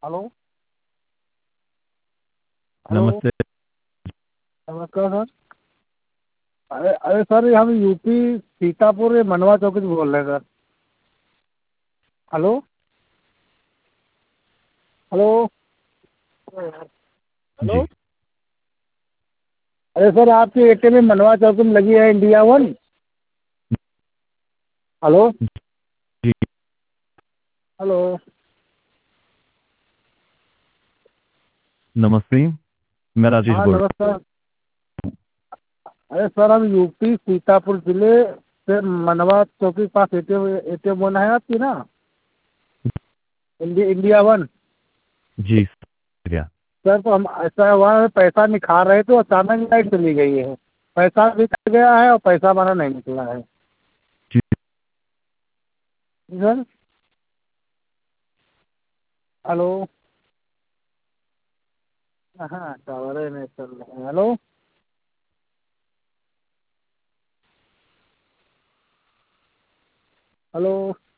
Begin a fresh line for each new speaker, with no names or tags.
Hello. Hello.
नमस्ते।
नमस्कार sir. अरे अरे सर, ये हम यूपी सीतापुर मनवा चौकी से बोल रहे हैं सर। हेलो। हेलो। हेलो।
जी।
अरे सर, आपकी एटीएम में मनवा चौकी में लगी है इंडिया वन। हेलो।
जी।
हेलो।
नमस्ते। मैं राजेश
हाँ
बोल रहा
नमस्कार। अरे सर, हम यूपी सीतापुर जिले से मनवा चौकी के पास एटीएम एटीएम वन है आपकी ना। India one.
हूँ। जी शुक्रिया।
सर, तो हम ऐसा हुआ है, पैसा निकाल रहे थे, अचानक लाइट चली गई है। पैसा भी कट गया है और पैसा हमारा नहीं निकला है।
जी।
जी सर। हेलो। हाँ, टावर ही नहीं चल रहा है। हेलो। हेलो।